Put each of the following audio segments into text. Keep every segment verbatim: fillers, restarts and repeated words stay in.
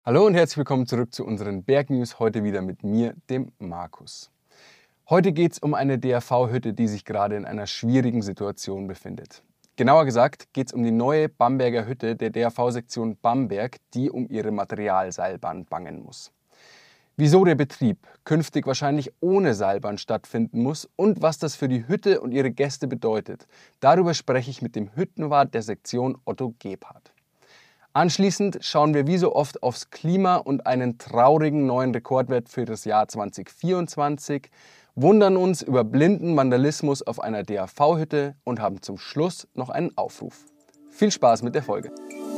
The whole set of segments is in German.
Hallo und herzlich willkommen zurück zu unseren Bergnews, heute wieder mit mir, dem Markus. Heute geht es um eine D A V-Hütte, die sich gerade in einer schwierigen Situation befindet. Genauer gesagt geht es um die neue Bamberger Hütte der D A V-Sektion Bamberg, die um ihre Materialseilbahn bangen muss. Wieso der Betrieb künftig wahrscheinlich ohne Seilbahn stattfinden muss und was das für die Hütte und ihre Gäste bedeutet, darüber spreche ich mit dem Hüttenwart der Sektion Otto Gebhardt. Anschließend schauen wir wie so oft aufs Klima und einen traurigen neuen Rekordwert für das Jahr zwanzig vierundzwanzig, wundern uns über blinden Vandalismus auf einer D A V-Hütte und haben zum Schluss noch einen Aufruf. Viel Spaß mit der Folge!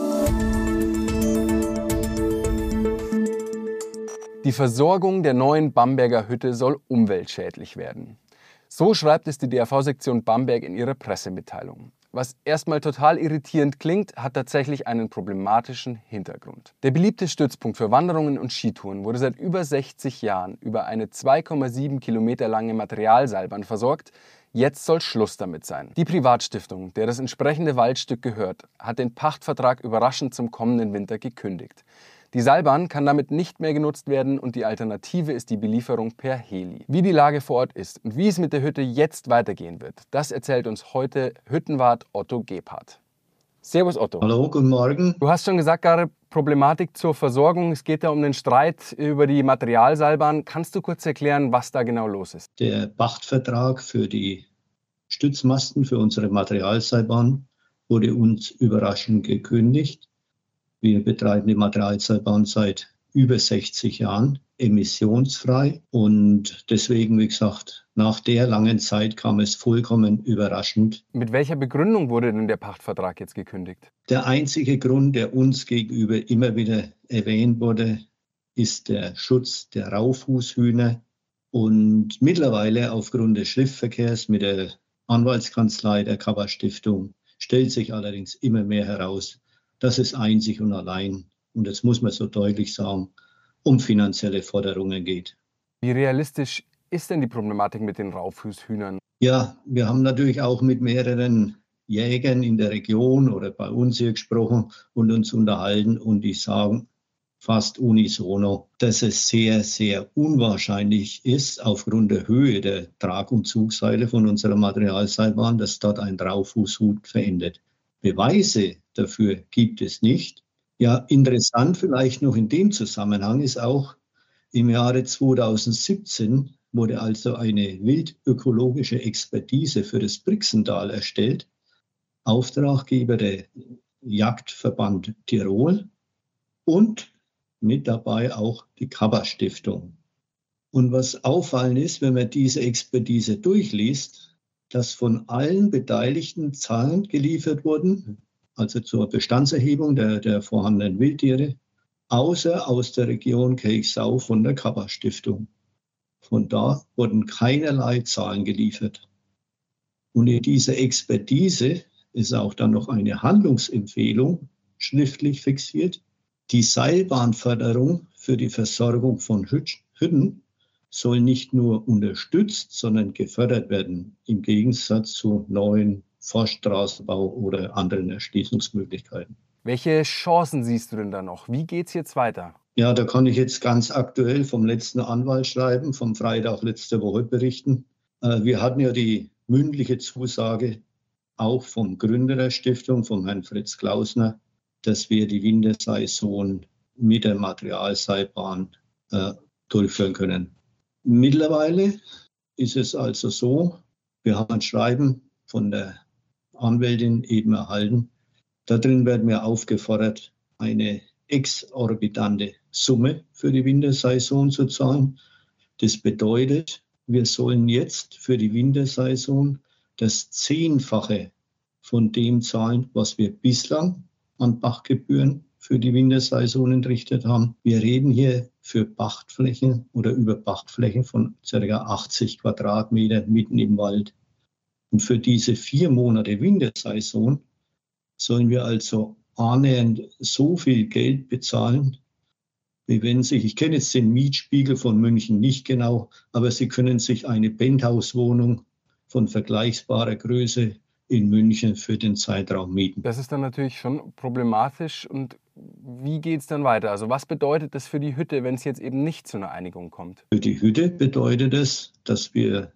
Die Versorgung der neuen Bamberger Hütte soll umweltschädlich werden. So schreibt es die D A V-Sektion Bamberg in ihrer Pressemitteilung. Was erstmal total irritierend klingt, hat tatsächlich einen problematischen Hintergrund. Der beliebte Stützpunkt für Wanderungen und Skitouren wurde seit über sechzig Jahren über eine zwei Komma sieben Kilometer lange Materialseilbahn versorgt. Jetzt soll Schluss damit sein. Die Privatstiftung, der das entsprechende Waldstück gehört, hat den Pachtvertrag überraschend zum kommenden Winter gekündigt. Die Seilbahn kann damit nicht mehr genutzt werden und die Alternative ist die Belieferung per Heli. Wie die Lage vor Ort ist und wie es mit der Hütte jetzt weitergehen wird, das erzählt uns heute Hüttenwart Otto Gebhardt. Servus Otto. Hallo, guten Morgen. Du hast schon gesagt, gerade Problematik zur Versorgung. Es geht da um den Streit über die Materialseilbahn. Kannst du kurz erklären, was da genau los ist? Der Pachtvertrag für die Stützmasten für unsere Materialseilbahn wurde uns überraschend gekündigt. Wir betreiben die Materialseilbahn seit über sechzig Jahren, emissionsfrei. Und deswegen, wie gesagt, nach der langen Zeit kam es vollkommen überraschend. Mit welcher Begründung wurde denn der Pachtvertrag jetzt gekündigt? Der einzige Grund, der uns gegenüber immer wieder erwähnt wurde, ist der Schutz der Raufußhühner. Und mittlerweile aufgrund des Schriftverkehrs mit der Anwaltskanzlei der Kappa-Stiftung stellt sich allerdings immer mehr heraus, dass es einzig und allein, und das muss man so deutlich sagen, um finanzielle Forderungen geht. Wie realistisch ist denn die Problematik mit den Raufußhühnern? Ja, wir haben natürlich auch mit mehreren Jägern in der Region oder bei uns hier gesprochen und uns unterhalten, und die sagen fast unisono, dass es sehr, sehr unwahrscheinlich ist, aufgrund der Höhe der Trag- und Zugseile von unserer Materialseilbahn, dass dort ein Raufußhuhn verendet. Beweise dafür gibt es nicht. Ja, interessant vielleicht noch in dem Zusammenhang ist auch, im Jahre zweitausendsiebzehn wurde also eine wildökologische Expertise für das Brixental erstellt. Auftraggeber der Jagdverband Tirol und mit dabei auch die Kappa-Stiftung. Und was auffallend ist, wenn man diese Expertise durchliest, dass von allen Beteiligten Zahlen geliefert wurden, also zur Bestandserhebung der, der vorhandenen Wildtiere, außer aus der Region Kirchsau von der Kappa-Stiftung. Von da wurden keinerlei Zahlen geliefert. Und in dieser Expertise ist auch dann noch eine Handlungsempfehlung schriftlich fixiert. Die Seilbahnförderung für die Versorgung von Hütten soll nicht nur unterstützt, sondern gefördert werden, im Gegensatz zu neuen Forststraßenbau oder anderen Erschließungsmöglichkeiten. Welche Chancen siehst du denn da noch? Wie geht es jetzt weiter? Ja, da kann ich jetzt ganz aktuell vom letzten Anwaltsschreiben vom Freitag letzte Woche berichten. Wir hatten ja die mündliche Zusage auch vom Gründer der Stiftung, vom Herrn Fritz Klausner, dass wir die Wintersaison mit der Materialseilbahn äh, durchführen können. Mittlerweile ist es also so, wir haben ein Schreiben von der Anwältin eben erhalten. Darin werden wir aufgefordert, eine exorbitante Summe für die Wintersaison zu zahlen. Das bedeutet, wir sollen jetzt für die Wintersaison das Zehnfache von dem zahlen, was wir bislang an Pachtgebühren für die Wintersaison entrichtet haben. Wir reden hier für Pachtflächen oder über Pachtflächen von ca. achtzig Quadratmeter mitten im Wald. Und für diese vier Monate Wintersaison sollen wir also annähernd so viel Geld bezahlen, wie wenn sich, ich kenne jetzt den Mietspiegel von München nicht genau, aber Sie können sich eine Penthouse-Wohnung von vergleichbarer Größe in München für den Zeitraum mieten. Das ist dann natürlich schon problematisch. Und wie geht es dann weiter? Also was bedeutet das für die Hütte, wenn es jetzt eben nicht zu einer Einigung kommt? Für die Hütte bedeutet es, dass wir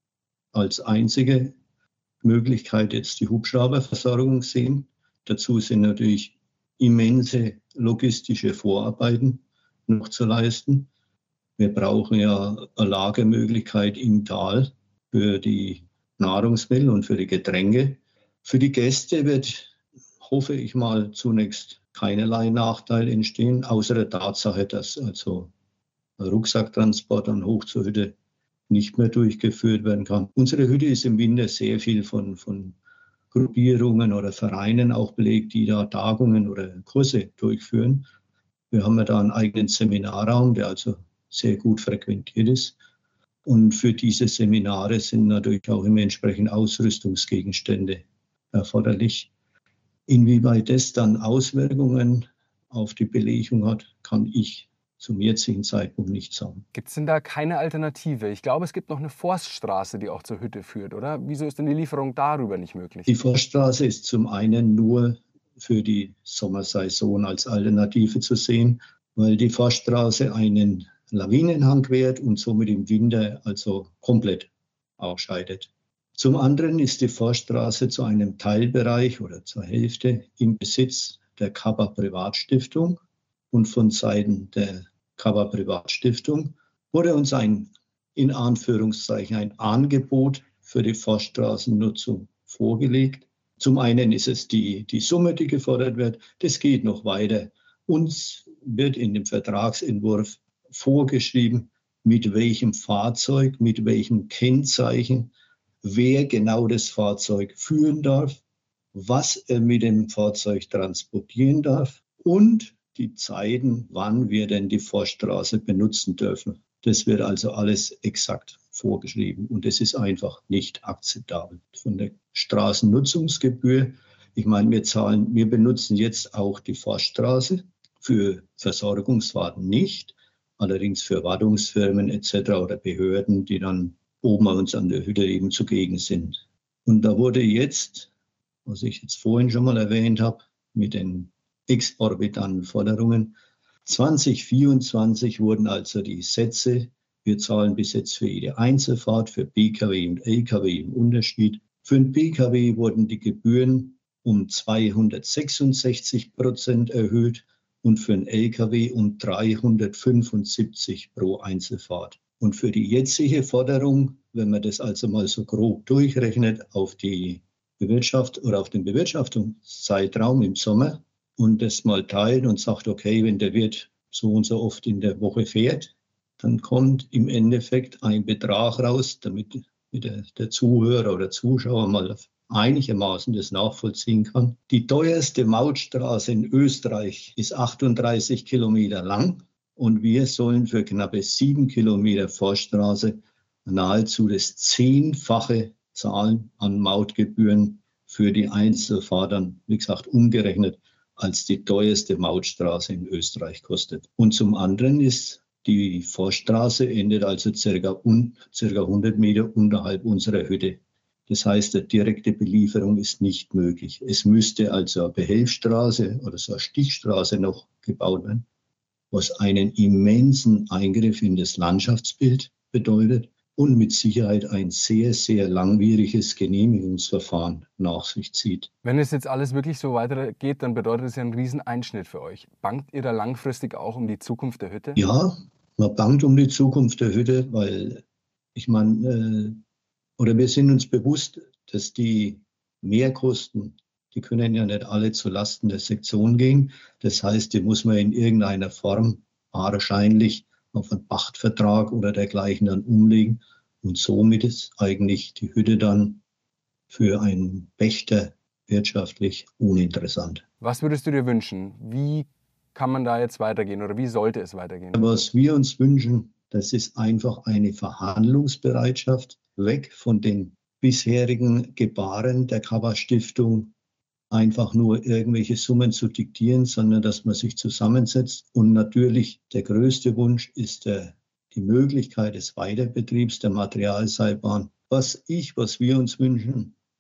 als einzige Möglichkeit jetzt die Hubschrauberversorgung sehen. Dazu sind natürlich immense logistische Vorarbeiten noch zu leisten. Wir brauchen ja eine Lagermöglichkeit im Tal für die Nahrungsmittel und für die Getränke. Für die Gäste wird, hoffe ich mal, zunächst keinerlei Nachteil entstehen, außer der Tatsache, dass also Rucksacktransport dann hoch zur Hütte nicht mehr durchgeführt werden kann. Unsere Hütte ist im Winter sehr viel von, von Gruppierungen oder Vereinen auch belegt, die da Tagungen oder Kurse durchführen. Wir haben ja da einen eigenen Seminarraum, der also sehr gut frequentiert ist. Und für diese Seminare sind natürlich auch immer entsprechend Ausrüstungsgegenstände erforderlich. Inwieweit das dann Auswirkungen auf die Belegung hat, kann ich zum jetzigen Zeitpunkt nicht sagen. Gibt es denn da keine Alternative? Ich glaube, es gibt noch eine Forststraße, die auch zur Hütte führt, oder? Wieso ist denn die Lieferung darüber nicht möglich? Die Forststraße ist zum einen nur für die Sommersaison als Alternative zu sehen, weil die Forststraße einen Lawinenhang quert und somit im Winter also komplett ausscheidet. Zum anderen ist die Forststraße zu einem Teilbereich oder zur Hälfte im Besitz der Kappa Privatstiftung. Und von Seiten der Kappa Privatstiftung wurde uns ein, in Anführungszeichen, ein Angebot für die Forststraßennutzung vorgelegt. Zum einen ist es die, die Summe, die gefordert wird. Das geht noch weiter. Uns wird in dem Vertragsentwurf vorgeschrieben, mit welchem Fahrzeug, mit welchem Kennzeichen, wer genau das Fahrzeug führen darf, was er mit dem Fahrzeug transportieren darf und die Zeiten, wann wir denn die Forststraße benutzen dürfen. Das wird also alles exakt vorgeschrieben und das ist einfach nicht akzeptabel. Von der Straßennutzungsgebühr, ich meine, wir zahlen, wir benutzen jetzt auch die Forststraße für Versorgungsfahrten nicht, allerdings für Wartungsfirmen et cetera oder Behörden, die dann oben bei uns an der Hütte eben zugegen sind. Und da wurde jetzt, was ich jetzt vorhin schon mal erwähnt habe, mit den exorbitanten Forderungen. zwanzig vierundzwanzig wurden also die Sätze, wir zahlen bis jetzt für jede Einzelfahrt, für B K W und L K W im Unterschied. Für den B K W wurden die Gebühren um zweihundertsechsundsechzig Prozent erhöht und für den L K W um dreihundertfünfundsiebzig pro Einzelfahrt. Und für die jetzige Forderung, wenn man das also mal so grob durchrechnet auf die Bewirtschaft oder auf den Bewirtschaftungszeitraum im Sommer, und das mal teilt und sagt, okay, wenn der Wirt so und so oft in der Woche fährt, dann kommt im Endeffekt ein Betrag raus, damit der, der Zuhörer oder Zuschauer mal einigermaßen das nachvollziehen kann. Die teuerste Mautstraße in Österreich ist achtunddreißig Kilometer lang und wir sollen für knappe sieben Kilometer Forststraße nahezu das Zehnfache zahlen an Mautgebühren für die Einzelfahrten, wie gesagt, umgerechnet als die teuerste Mautstraße in Österreich kostet. Und zum anderen ist die Forststraße endet also circa, un, circa hundert Meter unterhalb unserer Hütte. Das heißt, eine direkte Belieferung ist nicht möglich. Es müsste also eine Behelfsstraße oder so eine Stichstraße noch gebaut werden, was einen immensen Eingriff in das Landschaftsbild bedeutet und mit Sicherheit ein sehr, sehr langwieriges Genehmigungsverfahren nach sich zieht. Wenn es jetzt alles wirklich so weitergeht, dann bedeutet es ja einen riesen Einschnitt für euch. Bangt ihr da langfristig auch um die Zukunft der Hütte? Ja, man bangt um die Zukunft der Hütte, weil ich meine, äh, oder wir sind uns bewusst, dass die Mehrkosten, die können ja nicht alle zu Lasten der Sektion gehen. Das heißt, die muss man in irgendeiner Form wahrscheinlich auf einen Pachtvertrag oder dergleichen dann umlegen. Und somit ist eigentlich die Hütte dann für einen Pächter wirtschaftlich uninteressant. Was würdest du dir wünschen? Wie kann man da jetzt weitergehen oder wie sollte es weitergehen? Was wir uns wünschen, das ist einfach eine Verhandlungsbereitschaft, weg von den bisherigen Gebaren der Kappa-Stiftung, einfach nur irgendwelche Summen zu diktieren, sondern dass man sich zusammensetzt. Und natürlich der größte Wunsch ist der, die Möglichkeit des Weiterbetriebs der Materialseilbahn. Was ich, was wir uns wünschen,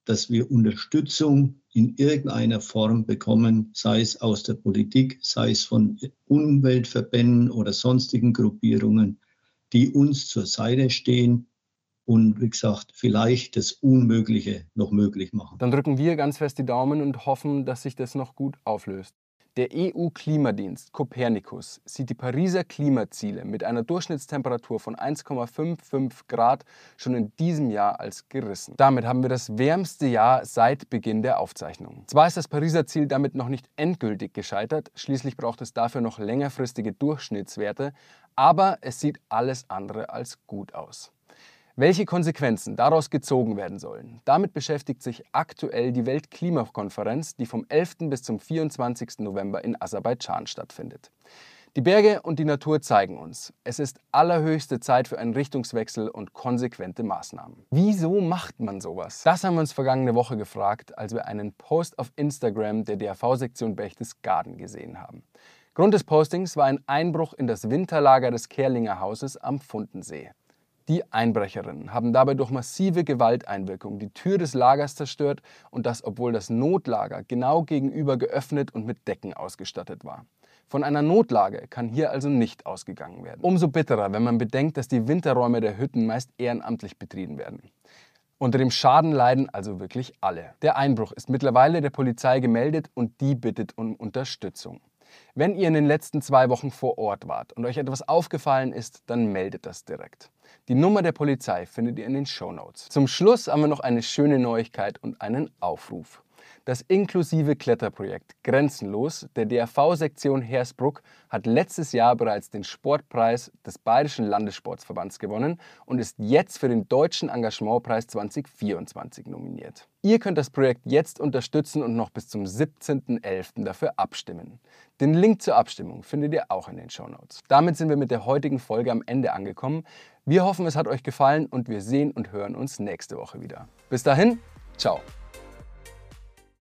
dass wir Unterstützung in irgendeiner Form bekommen, sei es aus der Politik, sei es von Umweltverbänden oder sonstigen Gruppierungen, die uns zur Seite stehen und, wie gesagt, vielleicht das Unmögliche noch möglich machen. Dann drücken wir ganz fest die Daumen und hoffen, dass sich das noch gut auflöst. Der E U-Klimadienst Copernicus sieht die Pariser Klimaziele mit einer Durchschnittstemperatur von eins Komma fünfundfünfzig Grad schon in diesem Jahr als gerissen. Damit haben wir das wärmste Jahr seit Beginn der Aufzeichnungen. Zwar ist das Pariser Ziel damit noch nicht endgültig gescheitert, schließlich braucht es dafür noch längerfristige Durchschnittswerte, aber es sieht alles andere als gut aus. Welche Konsequenzen daraus gezogen werden sollen, damit beschäftigt sich aktuell die Weltklimakonferenz, die vom elften bis zum vierundzwanzigsten November in Aserbaidschan stattfindet. Die Berge und die Natur zeigen uns, es ist allerhöchste Zeit für einen Richtungswechsel und konsequente Maßnahmen. Wieso macht man sowas? Das haben wir uns vergangene Woche gefragt, als wir einen Post auf Instagram der D R V-Sektion Berchtesgaden gesehen haben. Grund des Postings war ein Einbruch in das Winterlager des Kerlinger Hauses am Pfundensee. Die Einbrecherinnen haben dabei durch massive Gewalteinwirkung die Tür des Lagers zerstört und das, obwohl das Notlager genau gegenüber geöffnet und mit Decken ausgestattet war. Von einer Notlage kann hier also nicht ausgegangen werden. Umso bitterer, wenn man bedenkt, dass die Winterräume der Hütten meist ehrenamtlich betrieben werden. Unter dem Schaden leiden also wirklich alle. Der Einbruch ist mittlerweile der Polizei gemeldet und die bittet um Unterstützung. Wenn ihr in den letzten zwei Wochen vor Ort wart und euch etwas aufgefallen ist, dann meldet das direkt. Die Nummer der Polizei findet ihr in den Shownotes. Zum Schluss haben wir noch eine schöne Neuigkeit und einen Aufruf. Das inklusive Kletterprojekt Grenzenlos der D R V-Sektion Hersbruck hat letztes Jahr bereits den Sportpreis des Bayerischen Landessportverbands gewonnen und ist jetzt für den Deutschen Engagementpreis zwanzig vierundzwanzig nominiert. Ihr könnt das Projekt jetzt unterstützen und noch bis zum siebzehnten elften dafür abstimmen. Den Link zur Abstimmung findet ihr auch in den Shownotes. Damit sind wir mit der heutigen Folge am Ende angekommen. Wir hoffen, es hat euch gefallen und wir sehen und hören uns nächste Woche wieder. Bis dahin, ciao!